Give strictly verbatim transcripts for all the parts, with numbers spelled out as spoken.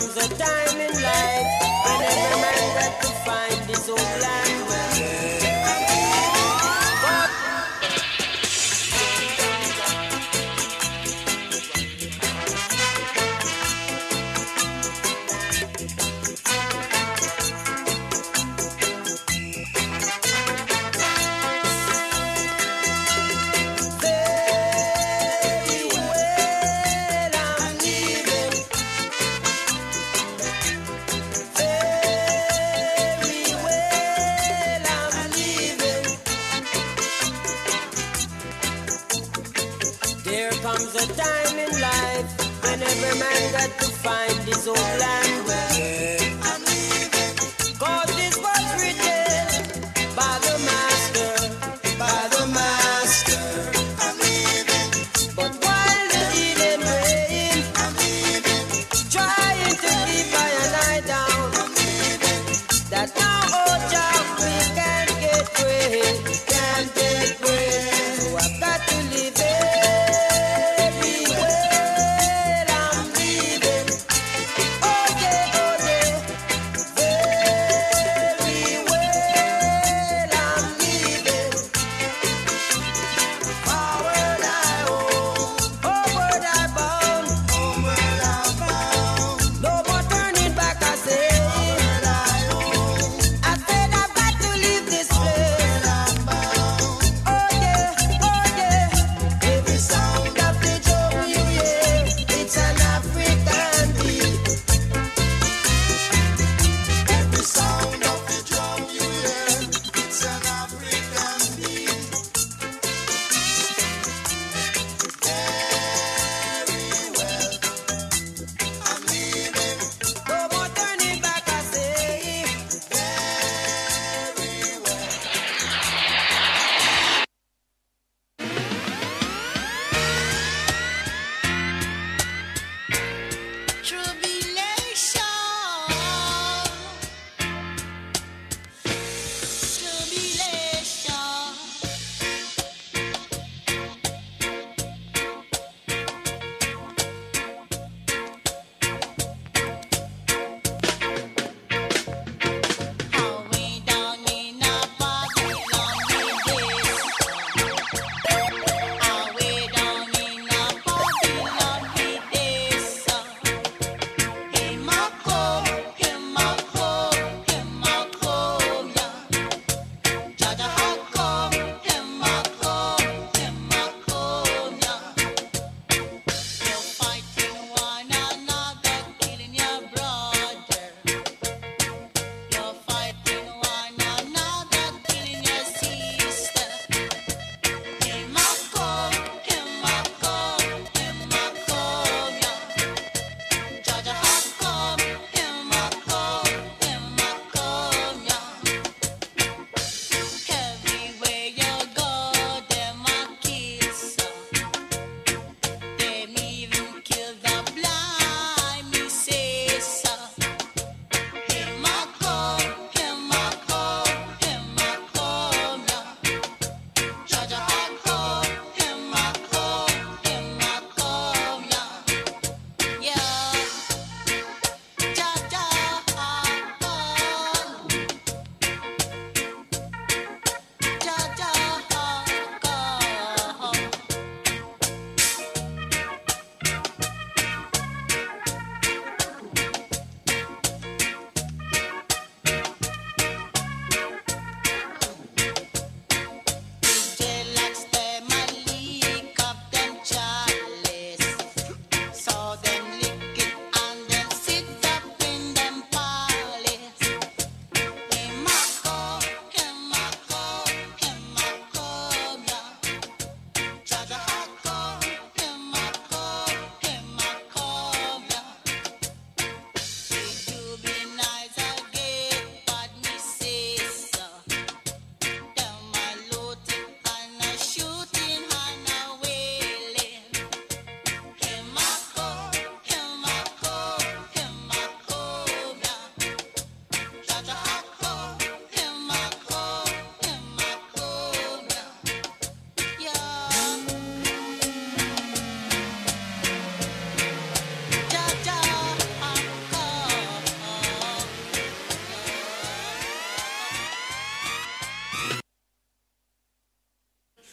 comes a time in life when every man got to find his own language. Comes a time in life when every man got to find his own language. Cause this was written by the master, by the master. But while the heathen reign, trying to keep I and I down, that now oh Jah we can't get free, can't get free. So I've got to live it. Oh, yeah, oh, yeah.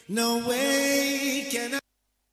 No way can I.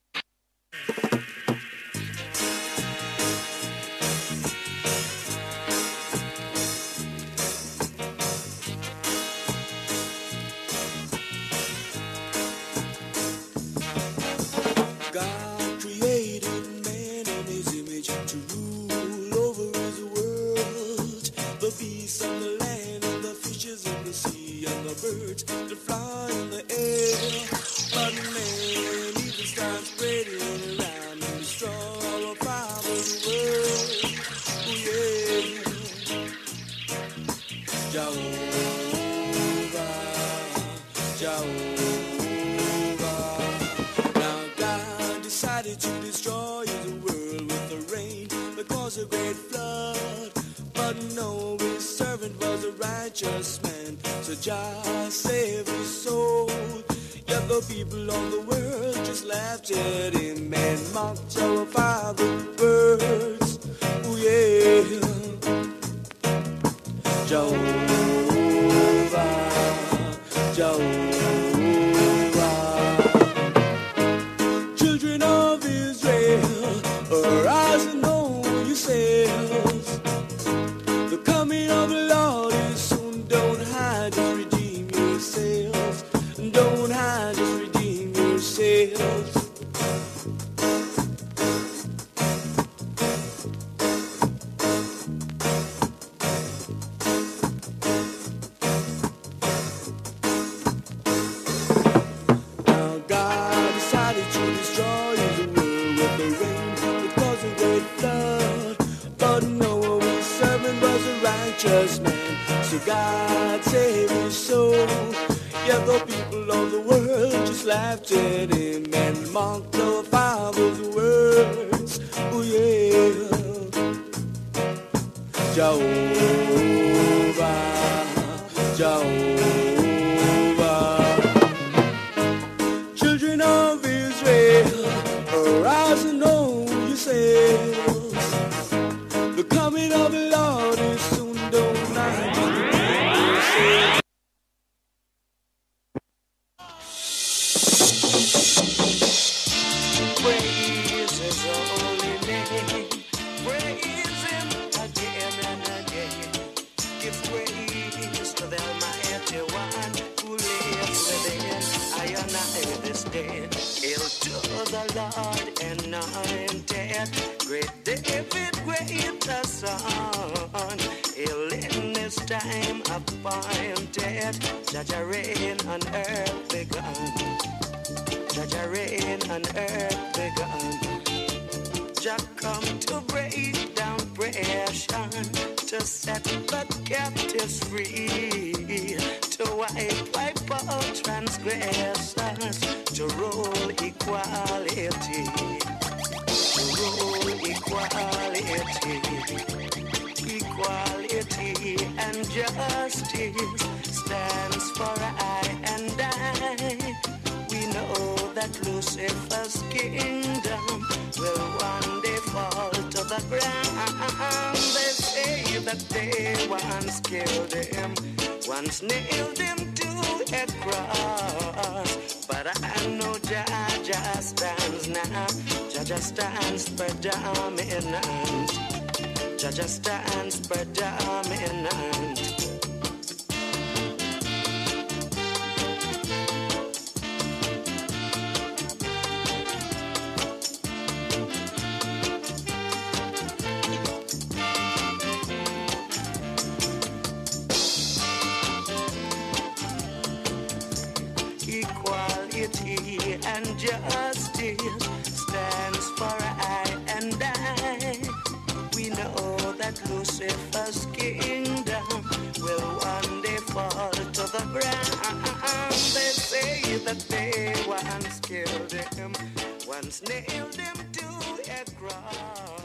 God created man in his image to rule over his world. The beasts of the land and the fishes in the sea and the birds that fly in the air. But man even starts spreading around and destroy all of Father's world. Oh yeah. Jehovah, Jehovah. Now God decided to destroy his world with the rain that caused a great flood. But no, his servant was a righteous man, so Jah saved his soul. Yet the people of the world just laughed at him and mocked our Father's words. Oh yeah. Jehovah, Jehovah. Children of Israel, arise and know yourselves. The coming of the Lord is soon. Don't hide, just redeem yourselves. Don't hide, just redeem yourselves. Now God decided to destroy his world with the rain that caused a great flood. But Noah, his servant, was a righteous man, so God saved his soul. Yet the people of the world just laughed at him and mocked our Father's words. Oh yeah. Jehovah, Jehovah. Children of Israel, arise and know yourselves. The coming of the Lord is soon. Don't hide, just redeem yourselves. Praise his holy name. Praise him again and again. Give praise to the Almighty One who lives within. I and I this day. Hail to the Lord anointed. Great David, greater son. Hail in this time appointed. Jah reign on earth begun. Jah reign on earth begun. Jah come to break down oppression, to set the captives free, to wipe, wipe out transgressors, to rule equality, to rule equality, equality and justice stands for I and I. We know that Lucifer's kingdom will one day fall to the ground. They say that they once killed him, once nailed him to a cross. But I know Jah Jah stands now. Jah Jah stands predominant. Jah Jah stands predominant. Equality and justice stands for I and I. We know that Lucifer's kingdom will one day fall to the ground. They say that they once killed him, once nailed him to a cross.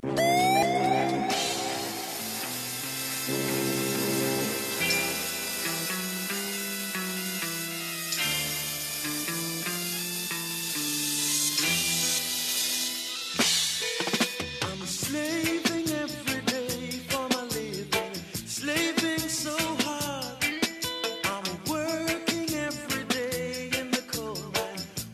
Slaving every day for my living, slaving so hard. I'm working every day in the coal mine,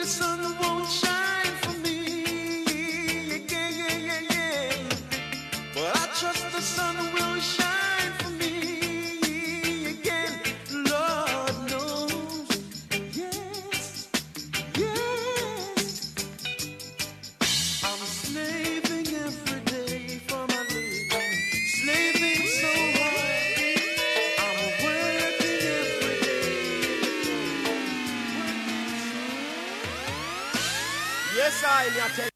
sun won't shine for me again, yeah, yeah, yeah. But I trust the sun will shine for me again. Lord knows, yes, yes. I'm slaving every day for my living, slaving so hard. I'm working every day. Yes, I am.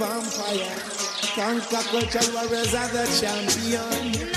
vampire. Conquer cultural warriors are the champion.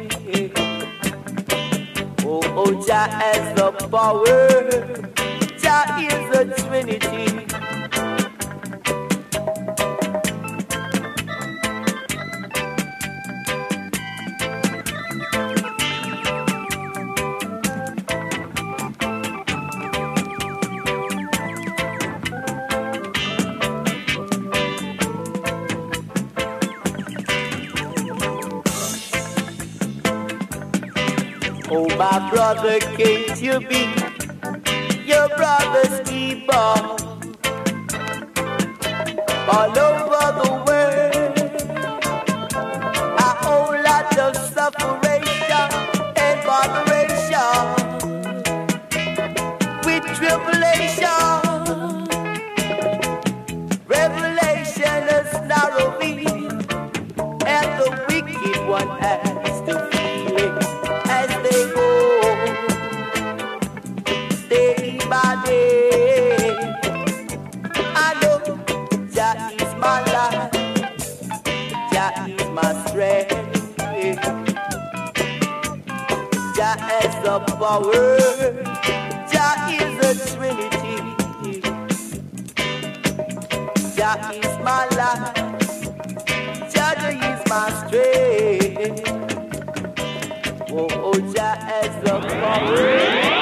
Oh, Jah has the power. Jah Jah is a Trinity. Oh, my brother, can't you be your brother's keeper? All over the world, a whole lot of separation and moderation with tribulation. Revelation is narrowing, and the wicked one has to feel it as they go day by day. I know Jah is my life, Jah is my strength, Jah has the power, Jah is a Trinity. Jah is my life, Jah is my strength. Oh, oh, Jah has the power.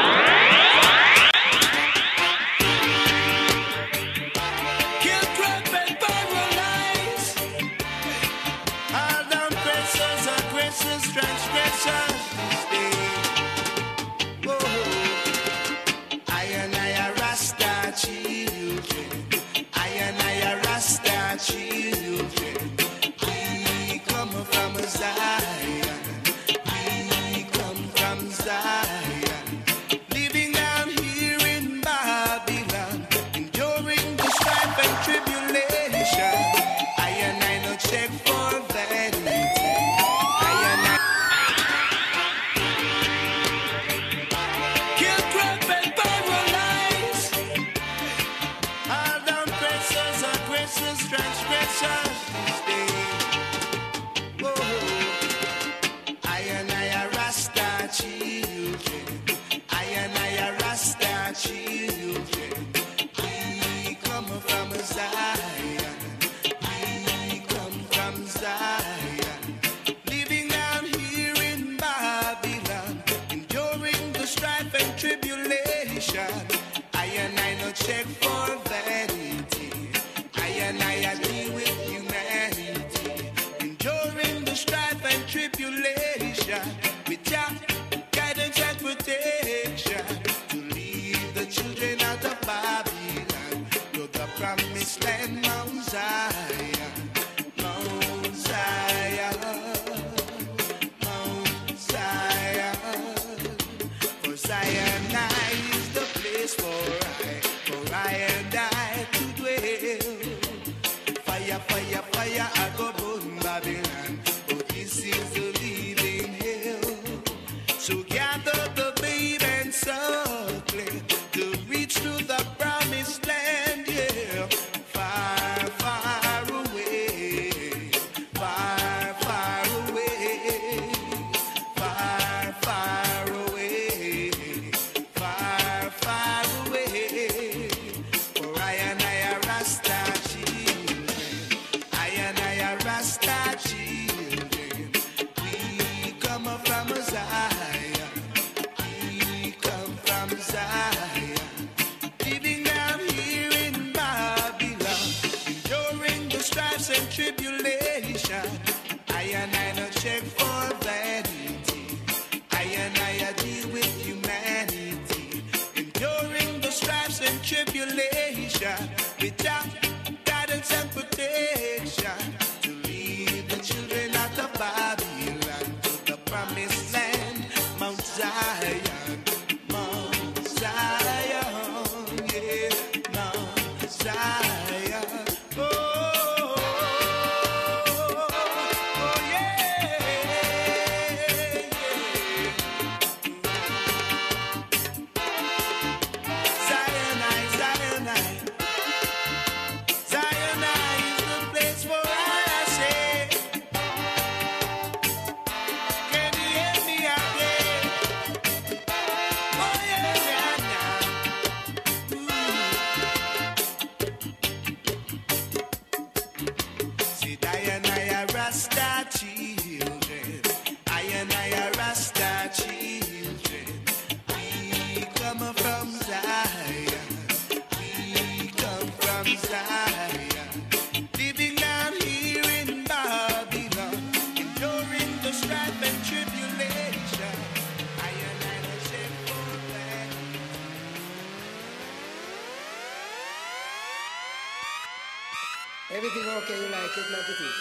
Everything okay, you like it like it is.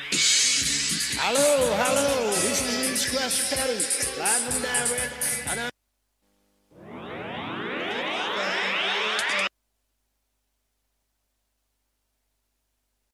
Hello, hello, this is Reach Crash Perry, live and direct, and I'm